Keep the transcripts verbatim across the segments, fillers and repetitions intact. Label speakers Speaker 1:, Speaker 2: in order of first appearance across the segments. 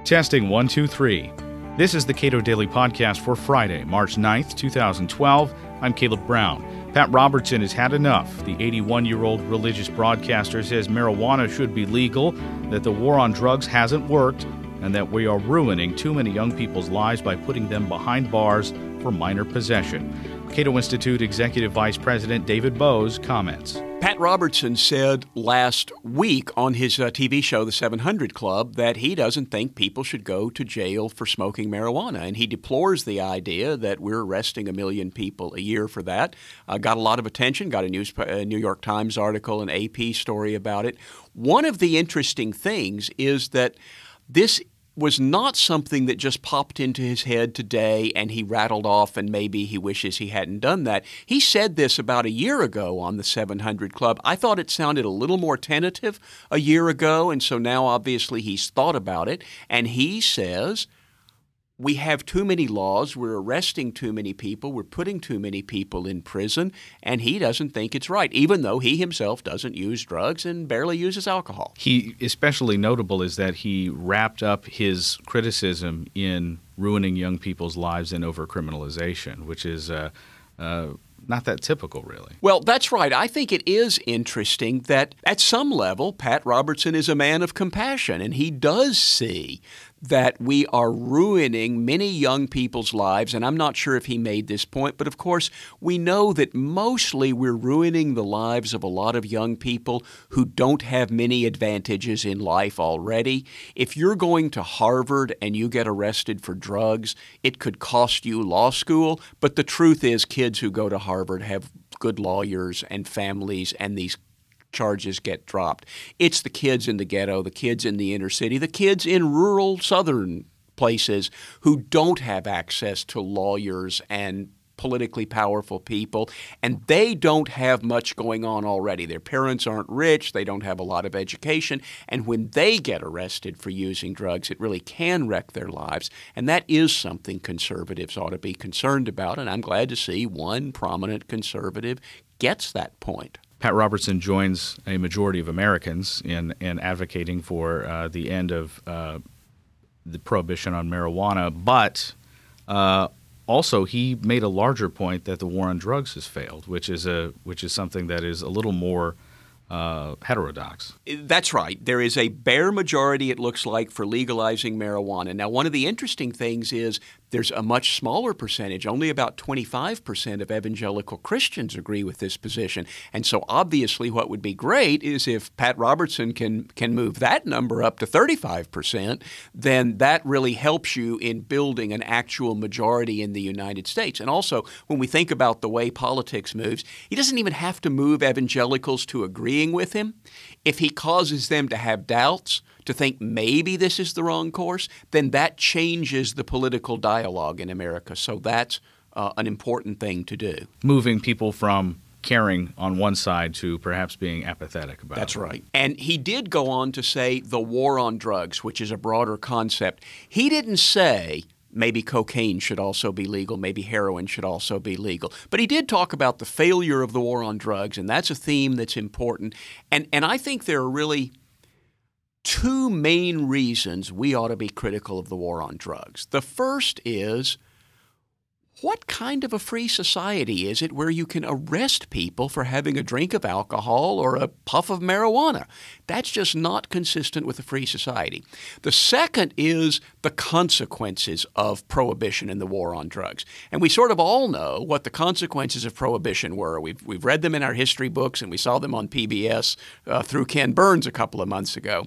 Speaker 1: Testing one, two, three. This is the Cato Daily Podcast for Friday, March ninth, twenty twelve. I'm Caleb Brown. Pat Robertson has had enough. The eighty-one-year-old religious broadcaster says marijuana should be legal, that the war on drugs hasn't worked, and that we are ruining too many young people's lives by putting them behind bars for minor possession. Cato Institute Executive Vice President David Bose comments.
Speaker 2: Pat Robertson said last week on his uh, T V show, The seven hundred Club, that he doesn't think people should go to jail for smoking marijuana. And he deplores the idea that we're arresting a million people a year for that. Uh, got a lot of attention, got a news, uh, New York Times article, an A P story about it. One of the interesting things is that this was not something that just popped into his head today and he rattled off and maybe he wishes he hadn't done that. He said this about a year ago on the seven hundred Club. I thought it sounded a little more tentative a year ago, and so now obviously he's thought about it. And he says, we have too many laws, we're arresting too many people, we're putting too many people in prison, and he doesn't think it's right, even though he himself doesn't use drugs and barely uses alcohol.
Speaker 1: He especially notable is that he wrapped up his criticism in ruining young people's lives and overcriminalization, which is uh, uh, not that typical, really.
Speaker 2: Well, that's right. I think it is interesting that at some level, Pat Robertson is a man of compassion, and he does see that we are ruining many young people's lives. And I'm not sure if he made this point, but of course, we know that mostly we're ruining the lives of a lot of young people who don't have many advantages in life already. If you're going to Harvard and you get arrested for drugs, it could cost you law school. But the truth is, kids who go to Harvard have good lawyers and families, and these charges get dropped. It's the kids in the ghetto, the kids in the inner city, the kids in rural southern places who don't have access to lawyers and politically powerful people, and they don't have much going on already. Their parents aren't rich, they don't have a lot of education, and when they get arrested for using drugs, it really can wreck their lives, and that is something conservatives ought to be concerned about, and I'm glad to see one prominent conservative gets that point.
Speaker 1: Pat Robertson joins a majority of Americans in, in advocating for uh, the end of uh, the prohibition on marijuana, but uh, also he made a larger point that the war on drugs has failed, which is a which is something that is a little more uh, heterodox.
Speaker 2: That's right. There is a bare majority, it looks like, for legalizing marijuana. Now, one of the interesting things is there's a much smaller percentage. Only about twenty-five percent of evangelical Christians agree with this position. And so obviously what would be great is if Pat Robertson can can move that number up to thirty-five percent, then that really helps you in building an actual majority in the United States. And also, when we think about the way politics moves, he doesn't even have to move evangelicals to agreeing with him. If he causes them to have doubts, to think maybe this is the wrong course, then that changes the political dialogue in America. So that's uh, an important thing to do.
Speaker 1: Moving people from caring on one side to perhaps being apathetic about
Speaker 2: That's
Speaker 1: it.
Speaker 2: right. And he did go on to say the war on drugs, which is a broader concept. He didn't say maybe cocaine should also be legal, maybe heroin should also be legal. But he did talk about the failure of the war on drugs, and that's a theme that's important. And and I think there are really two main reasons we ought to be critical of the war on drugs. The first is, what kind of a free society is it where you can arrest people for having a drink of alcohol or a puff of marijuana? That's just not consistent with a free society. The second is the consequences of prohibition and the war on drugs. And we sort of all know what the consequences of prohibition were. We've, we've read them in our history books, and we saw them on P B S uh, through Ken Burns a couple of months ago.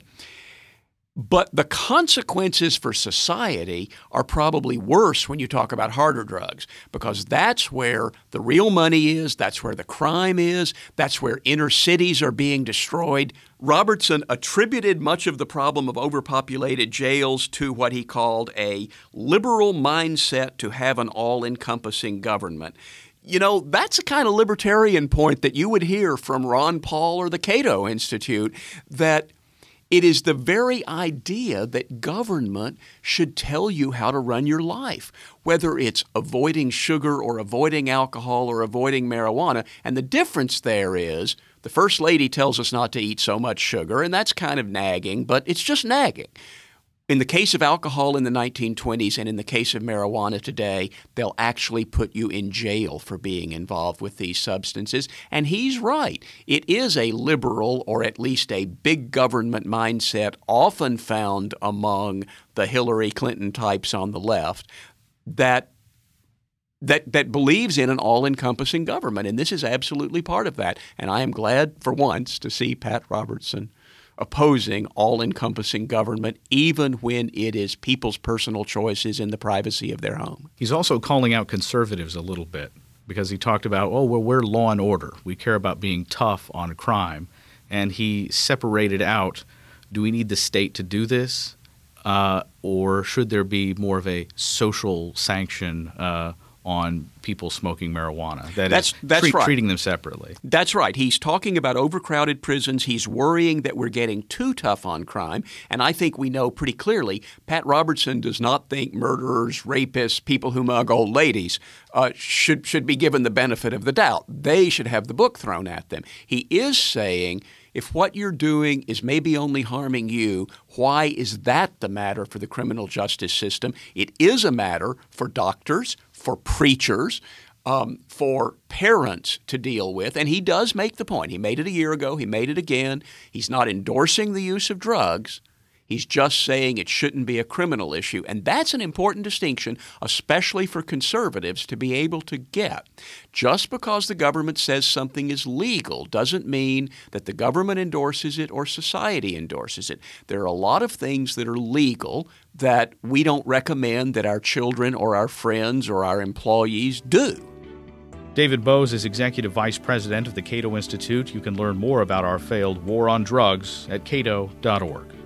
Speaker 2: But the consequences for society are probably worse when you talk about harder drugs, because that's where the real money is, that's where the crime is, that's where inner cities are being destroyed. Robertson attributed much of the problem of overpopulated jails to what he called a liberal mindset to have an all-encompassing government. You know, that's a kind of libertarian point that you would hear from Ron Paul or the Cato Institute, that it is the very idea that government should tell you how to run your life, whether it's avoiding sugar or avoiding alcohol or avoiding marijuana. And the difference there is the First Lady tells us not to eat so much sugar, and that's kind of nagging, but it's just nagging. In the case of alcohol in the nineteen twenties and in the case of marijuana today, they'll actually put you in jail for being involved with these substances. And he's right. It is a liberal or at least a big government mindset often found among the Hillary Clinton types on the left that that that believes in an all-encompassing government. And this is absolutely part of that. And I am glad for once to see Pat Robertson opposing all-encompassing government, even when it is people's personal choices in the privacy of their home.
Speaker 1: He's also calling out conservatives a little bit because he talked about, oh, well, we're law and order. We care about being tough on crime. And he separated out, do we need the state to do this? Uh, or should there be more of a social sanction uh, on people smoking marijuana? That
Speaker 2: that's
Speaker 1: is,
Speaker 2: that's
Speaker 1: treat,
Speaker 2: right.
Speaker 1: treating them separately.
Speaker 2: That's right. He's talking about overcrowded prisons. He's worrying that we're getting too tough on crime. And I think we know pretty clearly Pat Robertson does not think murderers, rapists, people who mug old ladies uh, should should be given the benefit of the doubt. They should have the book thrown at them. He is saying, if what you're doing is maybe only harming you, why is that the matter for the criminal justice system? It is a matter for doctors, for preachers, um, for parents to deal with. And he does make the point. He made it a year ago. He made it again. He's not endorsing the use of drugs. He's just saying it shouldn't be a criminal issue. And that's an important distinction, especially for conservatives to be able to get. Just because the government says something is legal doesn't mean that the government endorses it or society endorses it. There are a lot of things that are legal that we don't recommend that our children or our friends or our employees do.
Speaker 1: David Boaz is Executive Vice President of the Cato Institute. You can learn more about our failed war on drugs at cato dot org.